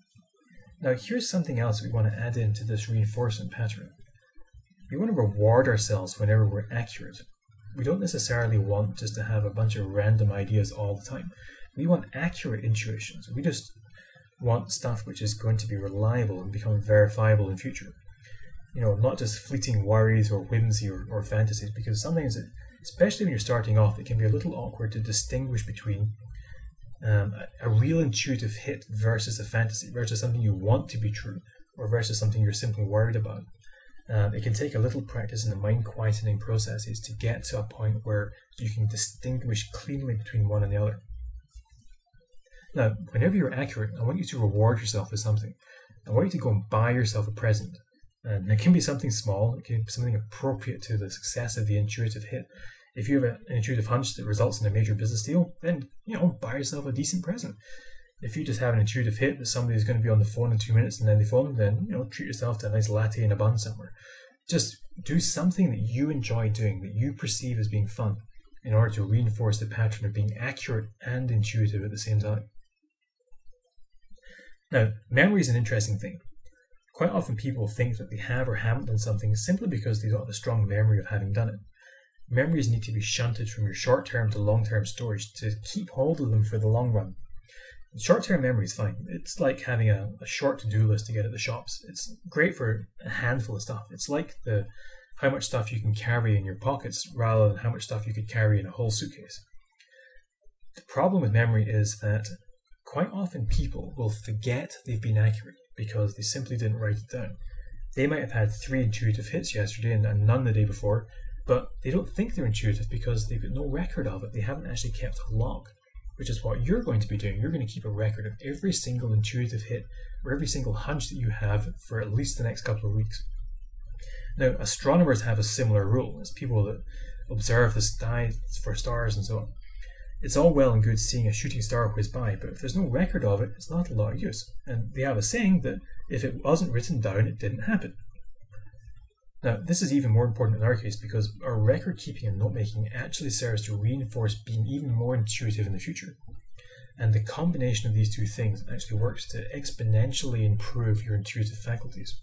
Now, here's something else we want to add into this reinforcement pattern. We want to reward ourselves whenever we're accurate. We don't necessarily want just to have a bunch of random ideas all the time. We want accurate intuitions. We just want stuff which is going to be reliable and become verifiable in future. You know, not just fleeting worries or whimsy or, or fantasies, because sometimes, it, especially when you're starting off, it can be a little awkward to distinguish between um, a, a real intuitive hit versus a fantasy, versus something you want to be true, or versus something you're simply worried about. Um, it can take a little practice in the mind quietening processes to get to a point where you can distinguish cleanly between one and the other. Now, whenever you're accurate, I want you to reward yourself with something. I want you to go and buy yourself a present. And it can be something small, it can be something appropriate to the success of the intuitive hit. If you have an intuitive hunch that results in a major business deal, then, you know, buy yourself a decent present. If you just have an intuitive hit that somebody is going to be on the phone in two minutes and then they phone, then, you know, treat yourself to a nice latte and a bun somewhere. Just do something that you enjoy doing, that you perceive as being fun, in order to reinforce the pattern of being accurate and intuitive at the same time. Now, memory is an interesting thing. Quite often people think that they have or haven't done something simply because they've got a strong memory of having done it. Memories need to be shunted from your short-term to long-term storage to keep hold of them for the long run. Short-term memory is fine. It's like having a, a short to-do list to get at the shops. It's great for a handful of stuff. It's like the how much stuff you can carry in your pockets rather than how much stuff you could carry in a whole suitcase. The problem with memory is that quite often people will forget they've been accurate because they simply didn't write it down. They might have had three intuitive hits yesterday and, and none the day before, but they don't think they're intuitive because they've got no record of it. They haven't actually kept a log, which is what you're going to be doing. You're going to keep a record of every single intuitive hit or every single hunch that you have for at least the next couple of weeks. Now, astronomers have a similar rule. It's people that observe the sky for stars and so on. It's all well and good seeing a shooting star whiz by, but if there's no record of it, it's not a lot of use. And they have a saying that if it wasn't written down, it didn't happen. Now, this is even more important in our case because our record keeping and note making actually serves to reinforce being even more intuitive in the future. And the combination of these two things actually works to exponentially improve your intuitive faculties.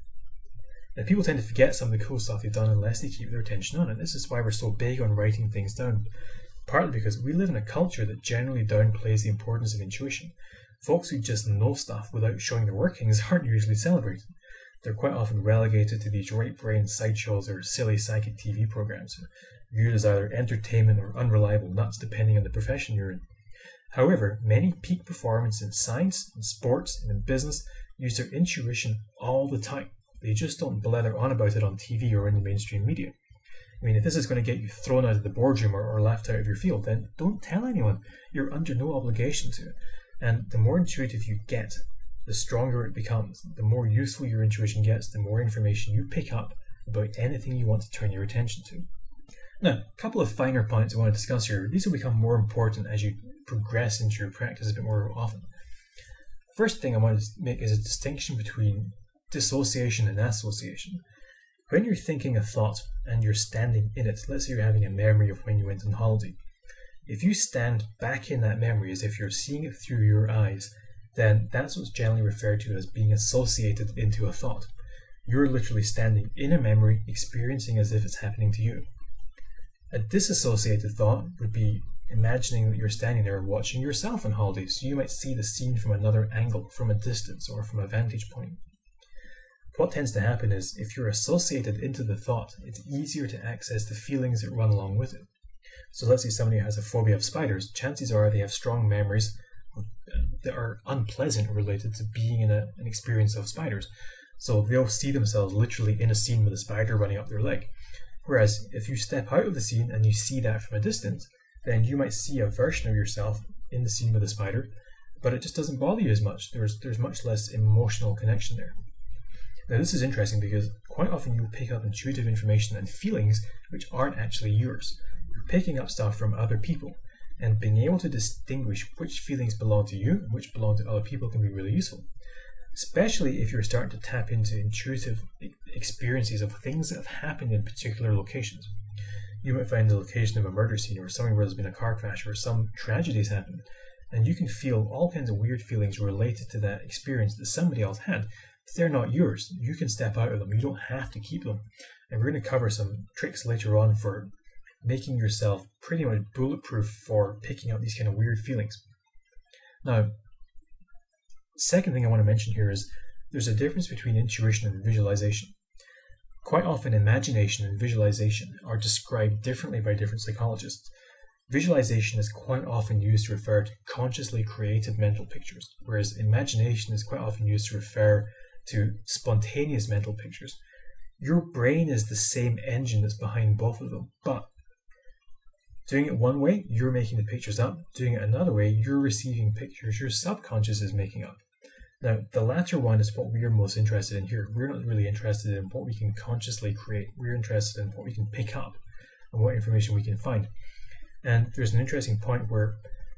Now, people tend to forget some of the cool stuff they've done unless they keep their attention on it. This is why we're so big on writing things down. Partly because we live in a culture that generally downplays the importance of intuition. Folks who just know stuff without showing their workings aren't usually celebrated. They're quite often relegated to these right-brain sideshows or silly psychic T V programs, viewed as either entertainment or unreliable nuts depending on the profession you're in. However, many peak performers in science, in sports, and in business use their intuition all the time. They just don't blather on about it on T V or in the mainstream media. I mean, if this is going to get you thrown out of the boardroom or, or laughed out of your field, then don't tell anyone. You're under no obligation to. And the more intuitive you get, the stronger it becomes. The more useful your intuition gets, the more information you pick up about anything you want to turn your attention to. Now, a couple of finer points I want to discuss here. These will become more important as you progress into your practice a bit more often. First thing I want to make is a distinction between dissociation and association. When you're thinking a thought and you're standing in it, let's say you're having a memory of when you went on holiday, if you stand back in that memory as if you're seeing it through your eyes, then that's what's generally referred to as being associated into a thought. You're literally standing in a memory, experiencing as if it's happening to you. A disassociated thought would be imagining that you're standing there watching yourself on holiday, so you might see the scene from another angle, from a distance, or from a vantage point. What tends to happen is, if you're associated into the thought, it's easier to access the feelings that run along with it. So let's say somebody has a phobia of spiders, chances are they have strong memories that are unpleasant related to being in a, an experience of spiders. So they'll see themselves literally in a scene with a spider running up their leg. Whereas if you step out of the scene and you see that from a distance, then you might see a version of yourself in the scene with a spider, but it just doesn't bother you as much. There's, there's much less emotional connection there. Now, this is interesting because quite often you'll pick up intuitive information and feelings which aren't actually yours. You're picking up stuff from other people, and being able to distinguish which feelings belong to you and which belong to other people can be really useful, especially if you're starting to tap into intuitive experiences of things that have happened in particular locations. You might find the location of a murder scene or somewhere where there's been a car crash or some tragedy has happened, and you can feel all kinds of weird feelings related to that experience that somebody else had. They're not yours. You can step out of them. You don't have to keep them. And we're going to cover some tricks later on for making yourself pretty much bulletproof for picking up these kind of weird feelings. Now, second thing I want to mention here is there's a difference between intuition and visualization. Quite often, imagination and visualization are described differently by different psychologists. Visualization is quite often used to refer to consciously created mental pictures, whereas imagination is quite often used to refer to spontaneous mental pictures. Your brain is the same engine that's behind both of them, but doing it one way, you're making the pictures up. Doing it another way, you're receiving pictures your subconscious is making up. Now, the latter one is what we're most interested in here. We're not really interested in what we can consciously create. We're interested in what we can pick up and what information we can find. And there's an interesting point where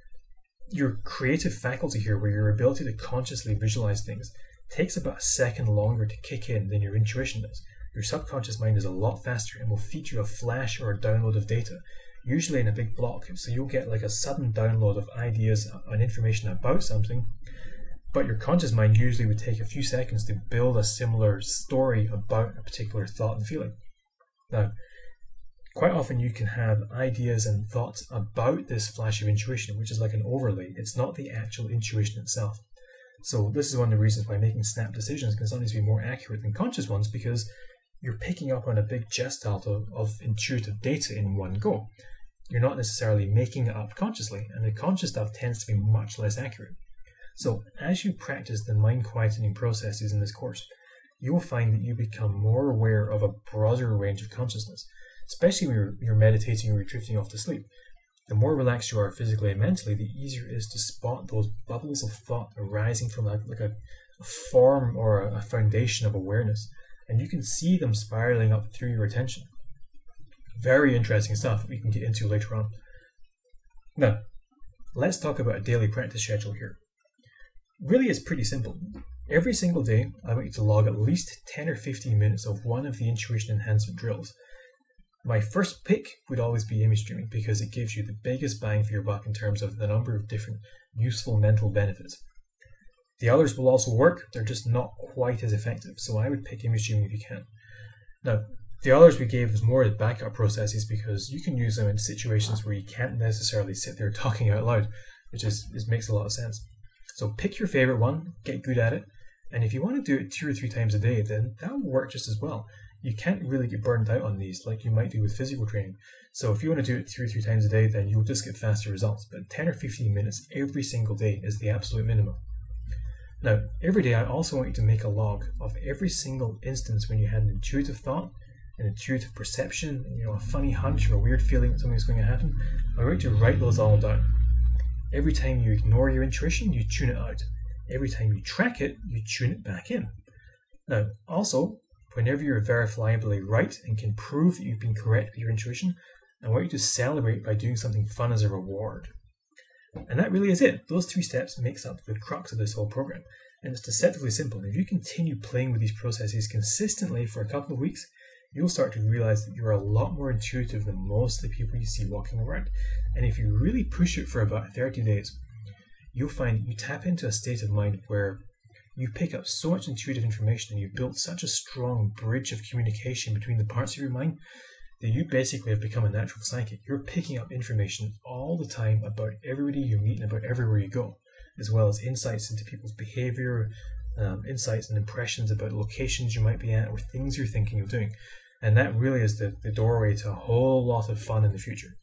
your creative faculty here, where your ability to consciously visualize things, takes about a second longer to kick in than your intuition does. Your subconscious mind is a lot faster and will feed you a flash or a download of data, usually in a big block. So you'll get like a sudden download of ideas and information about something, but your conscious mind usually would take a few seconds to build a similar story about a particular thought and feeling. Now, quite often you can have ideas and thoughts about this flash of intuition, which is like an overlay. It's not the actual intuition itself. So this is one of the reasons why making snap decisions can sometimes be more accurate than conscious ones, because you're picking up on a big gestalt of, of intuitive data in one go. You're not necessarily making it up consciously, and the conscious stuff tends to be much less accurate. So as you practice the mind quietening processes in this course, you will find that you become more aware of a broader range of consciousness, especially when you're, you're meditating or you're drifting off to sleep. The more relaxed you are physically and mentally, the easier it is to spot those bubbles of thought arising from a, like a, a form or a, a foundation of awareness, and you can see them spiraling up through your attention. Very interesting stuff that we can get into later on. Now, let's talk about a daily practice schedule here. Really, it's pretty simple. Every single day, I want you to log at least ten or fifteen minutes of one of the intuition enhancement drills. My first pick would always be image streaming, because it gives you the biggest bang for your buck in terms of the number of different useful mental benefits. The others will also work, they're just not quite as effective, so I would pick image streaming if you can. Now, the others we gave was more the backup processes, because you can use them in situations where you can't necessarily sit there talking out loud, which is, is makes a lot of sense. So pick your favorite one, get good at it, and if you want to do it two or three times a day, then that will work just as well. You can't really get burned out on these like you might do with physical training. So if you want to do it two or three times a day, then you'll just get faster results. But ten or fifteen minutes every single day is the absolute minimum. Now, every day I also want you to make a log of every single instance when you had an intuitive thought, an intuitive perception, you know, a funny hunch or a weird feeling that something's going to happen. I want you to write those all down. Every time you ignore your intuition, you tune it out. Every time you track it, you tune it back in. Now, also, whenever you're verifiably right and can prove that you've been correct with your intuition, I want you to celebrate by doing something fun as a reward. And that really is it. Those three steps makes up the crux of this whole program. And it's deceptively simple. If you continue playing with these processes consistently for a couple of weeks, you'll start to realize that you're a lot more intuitive than most of the people you see walking around. And if you really push it for about thirty days, you'll find that you tap into a state of mind where you pick up so much intuitive information and you've built such a strong bridge of communication between the parts of your mind that you basically have become a natural psychic. You're picking up information all the time about everybody you meet and about everywhere you go, as well as insights into people's behavior, um, insights and impressions about locations you might be at or things you're thinking of doing. And that really is the, the doorway to a whole lot of fun in the future.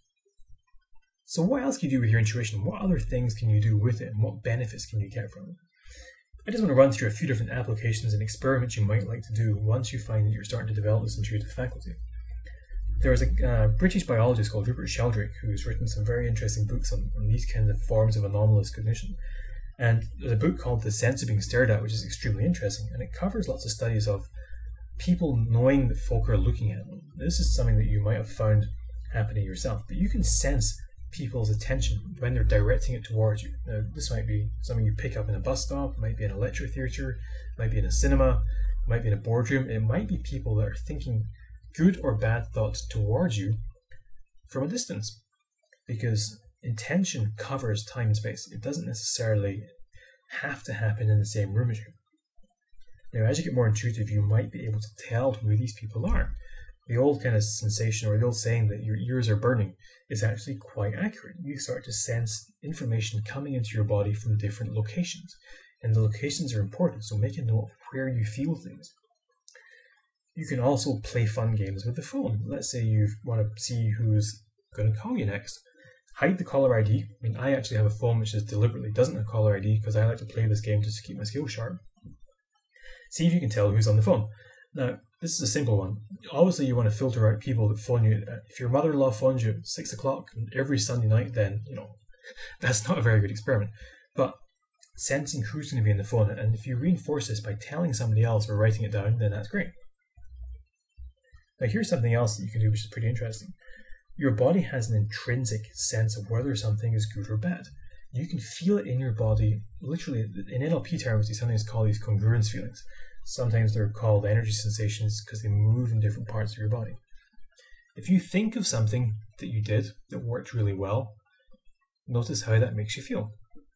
So what else can you do with your intuition? What other things can you do with it? And what benefits can you get from it? I just want to run through a few different applications and experiments you might like to do once you find that you're starting to develop this intuitive faculty. There is a uh, British biologist called Rupert Sheldrake who's written some very interesting books on, on these kinds of forms of anomalous cognition. And there's a book called The Sense of Being Stared At, which is extremely interesting, and it covers lots of studies of people knowing that folk are looking at them. This is something that you might have found happening yourself, but you can sense people's attention when they're directing it towards you. Now, this might be something you pick up in a bus stop, it might be in a lecture theatre, it might be in a cinema, it might be in a boardroom, it might be people that are thinking good or bad thoughts towards you from a distance. Because intention covers time and space. It doesn't necessarily have to happen in the same room as you. Now, as you get more intuitive, you might be able to tell who these people are. The old kind of sensation, or the old saying that your ears are burning, is actually quite accurate. You start to sense information coming into your body from different locations. And the locations are important, so make a note of where you feel things. You can also play fun games with the phone. Let's say you want to see who's going to call you next. Hide the caller I D. I mean, I actually have a phone which is deliberately doesn't have caller I D because I like to play this game just to keep my skills sharp. See if you can tell who's on the phone. Now, this is a simple one. Obviously, you want to filter out people that phone you. If your mother-in-law phones you at six o'clock every Sunday night, then, you know, that's not a very good experiment. But sensing who's going to be on the phone, and if you reinforce this by telling somebody else or writing it down, then that's great. Now here's something else that you can do which is pretty interesting. Your body has an intrinsic sense of whether something is good or bad. You can feel it in your body, literally, in N L P terms, they sometimes call these congruence feelings. Sometimes they're called energy sensations because they move in different parts of your body. If you think of something that you did that worked really well, notice how that makes you feel.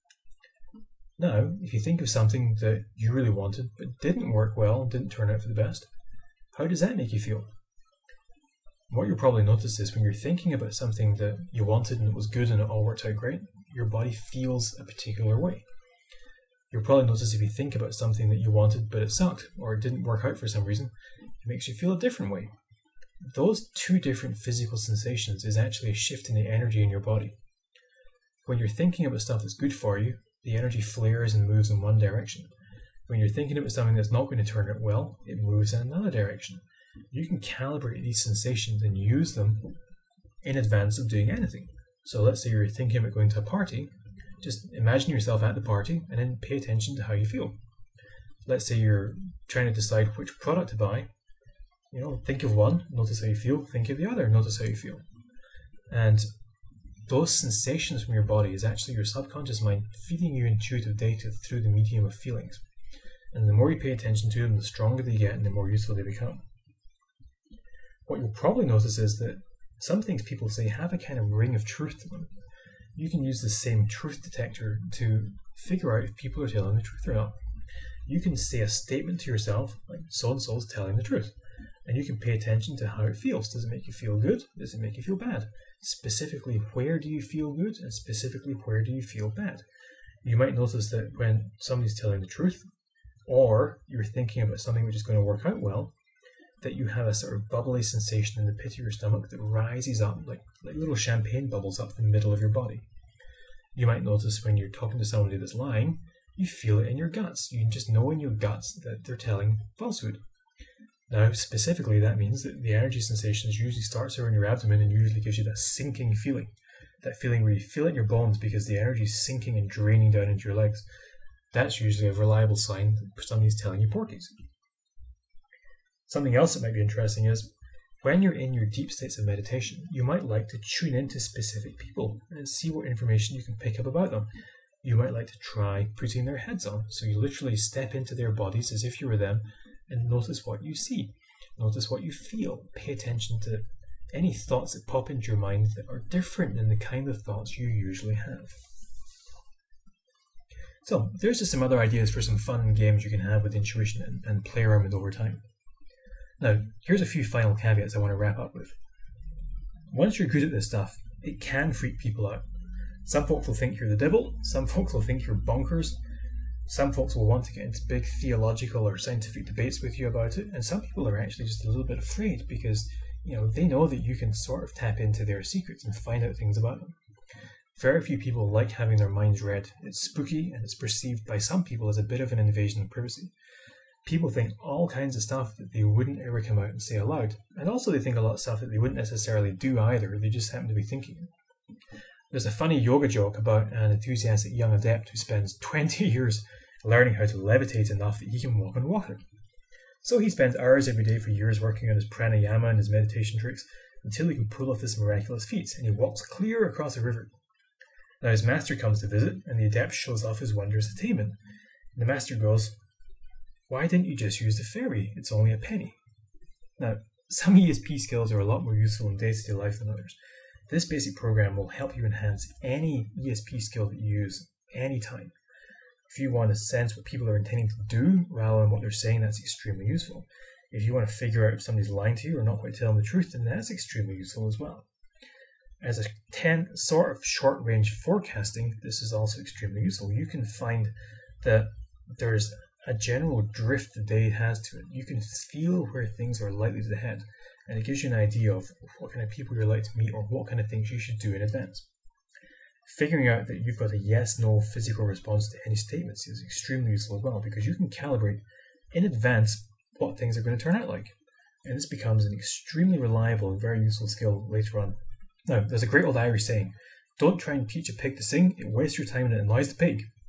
Now, if you think of something that you really wanted but didn't work well and didn't turn out for the best, how does that make you feel? What you'll probably notice is when you're thinking about something that you wanted and it was good and it all worked out great, your body feels a particular way. You'll probably notice if you think about something that you wanted but it sucked or it didn't work out for some reason, it makes you feel a different way. Those two different physical sensations is actually a shift in the energy in your body. When you're thinking about stuff that's good for you, the energy flares and moves in one direction. When you're thinking about something that's not going to turn out well, it moves in another direction. You can calibrate these sensations and use them in advance of doing anything. So let's say you're thinking about going to a party, just imagine yourself at the party and then pay attention to how you feel. Let's say you're trying to decide which product to buy. You know, think of one, notice how you feel, think of the other, notice how you feel. And those sensations from your body is actually your subconscious mind feeding you intuitive data through the medium of feelings. And the more you pay attention to them, the stronger they get and the more useful they become. What you'll probably notice is that some things people say have a kind of ring of truth to them. You can use the same truth detector to figure out if people are telling the truth or not. You can say a statement to yourself, like so-and-so is telling the truth. And you can pay attention to how it feels. Does it make you feel good? Does it make you feel bad? Specifically, where do you feel good? And specifically, where do you feel bad? You might notice that when somebody's telling the truth, or you're thinking about something which is going to work out well, that you have a sort of bubbly sensation in the pit of your stomach that rises up like, like little champagne bubbles up in the middle of your body. You might notice when you're talking to somebody that's lying, you feel it in your guts. You just know in your guts that they're telling falsehood. Now, specifically, that means that the energy sensations usually starts around your abdomen and usually gives you that sinking feeling. That feeling where you feel it in your bones because the energy is sinking and draining down into your legs. That's usually a reliable sign that somebody's telling you porkies. Something else that might be interesting is when you're in your deep states of meditation, you might like to tune into specific people and see what information you can pick up about them. You might like to try putting their heads on, so you literally step into their bodies as if you were them and notice what you see, notice what you feel, pay attention to any thoughts that pop into your mind that are different than the kind of thoughts you usually have. So there's just some other ideas for some fun games you can have with intuition and, and play around with over time. Now, here's a few final caveats I want to wrap up with. Once you're good at this stuff, it can freak people out. Some folks will think you're the devil, some folks will think you're bonkers, some folks will want to get into big theological or scientific debates with you about it, and some people are actually just a little bit afraid because, you know, they know that you can sort of tap into their secrets and find out things about them. Very few people like having their minds read. It's spooky and it's perceived by some people as a bit of an invasion of privacy. People think all kinds of stuff that they wouldn't ever come out and say aloud. And also they think a lot of stuff that they wouldn't necessarily do either, they just happen to be thinking it. There's a funny yoga joke about an enthusiastic young adept who spends twenty years learning how to levitate enough that he can walk on water. So he spends hours every day for years working on his pranayama and his meditation tricks until he can pull off this miraculous feat, and he walks clear across a river. Now his master comes to visit, and the adept shows off his wondrous attainment. And the master goes, "Why didn't you just use the ferry? It's only a penny." Now, some E S P skills are a lot more useful in day-to-day life than others. This basic program will help you enhance any E S P skill that you use anytime. If you want to sense what people are intending to do rather than what they're saying, that's extremely useful. If you want to figure out if somebody's lying to you or not quite telling the truth, then that's extremely useful as well. As a ten sort of short-range forecasting, this is also extremely useful. You can find that there's a general drift the day has to it. You can feel where things are likely to head, and it gives you an idea of what kind of people you're likely to meet or what kind of things you should do in advance. Figuring out that you've got a yes-no physical response to any statements is extremely useful as well, because you can calibrate in advance what things are going to turn out like. And this becomes an extremely reliable and very useful skill later on. Now, there's a great old Irish saying, "Don't try and teach a pig to sing, it wastes your time and it annoys the pig."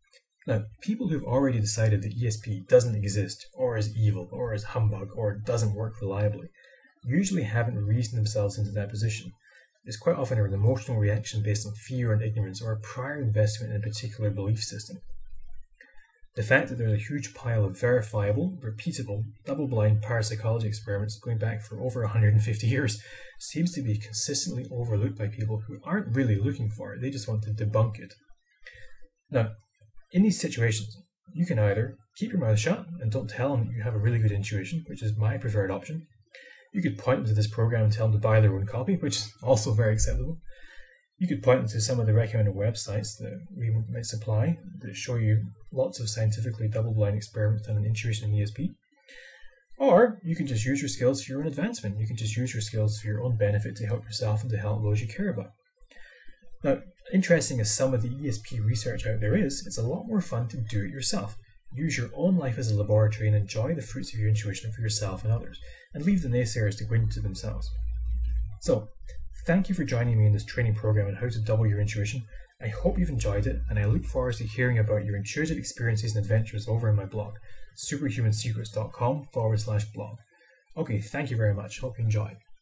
Now, people who've already decided that E S P doesn't exist, or is evil, or is humbug, or doesn't work reliably, usually haven't reasoned themselves into that position. It's quite often an emotional reaction based on fear and ignorance, or a prior investment in a particular belief system. The fact that there's a huge pile of verifiable, repeatable, double-blind parapsychology experiments going back for over one hundred fifty years seems to be consistently overlooked by people who aren't really looking for it, they just want to debunk it. Now, in these situations, you can either keep your mouth shut and don't tell them that you have a really good intuition, which is my preferred option. You could point them to this program and tell them to buy their own copy, which is also very acceptable. You could point them to some of the recommended websites that we might supply that show you lots of scientifically double-blind experiments done on intuition and E S P. Or you can just use your skills for your own advancement. You can just use your skills for your own benefit to help yourself and to help those you care about. Now, interesting as some of the E S P research out there is, it's a lot more fun to do it yourself. Use your own life as a laboratory and enjoy the fruits of your intuition for yourself and others, and leave the naysayers to go into themselves. So, thank you for joining me in this training program on how to double your intuition. I hope you've enjoyed it, and I look forward to hearing about your intuitive experiences and adventures over in my blog, superhumansecrets.com forward slash blog. Okay, thank you very much. Hope you enjoyed.